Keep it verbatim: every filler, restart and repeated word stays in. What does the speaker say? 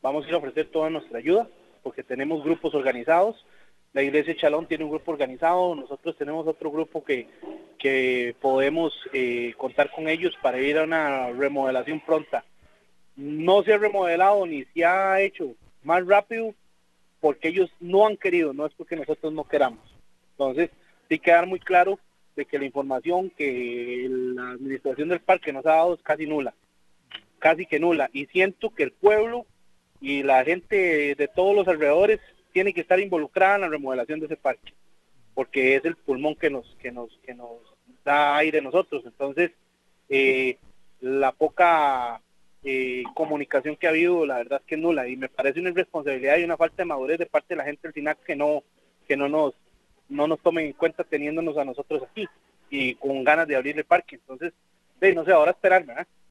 vamos a ir a ofrecer toda nuestra ayuda, porque tenemos grupos organizados. La Iglesia Chalón tiene un grupo organizado, nosotros tenemos otro grupo que, que podemos eh, contar con ellos para ir a una remodelación pronta. No se ha remodelado ni se ha hecho más rápido porque ellos no han querido, no es porque nosotros no queramos. Entonces, sí quedar muy claro de que la información que la administración del parque nos ha dado es casi nula, casi que nula. Y siento que el pueblo y la gente de todos los alrededores tiene que estar involucrada en la remodelación de ese parque, porque es el pulmón que nos que nos que nos da aire a nosotros. Entonces, eh, la poca eh, comunicación que ha habido, la verdad es que es nula, y me parece una irresponsabilidad y una falta de madurez de parte de la gente del SINAC que no que no nos no nos tomen en cuenta teniéndonos a nosotros aquí y con ganas de abrir el parque. Entonces, sí, no sé, ahora esperar, ¿verdad?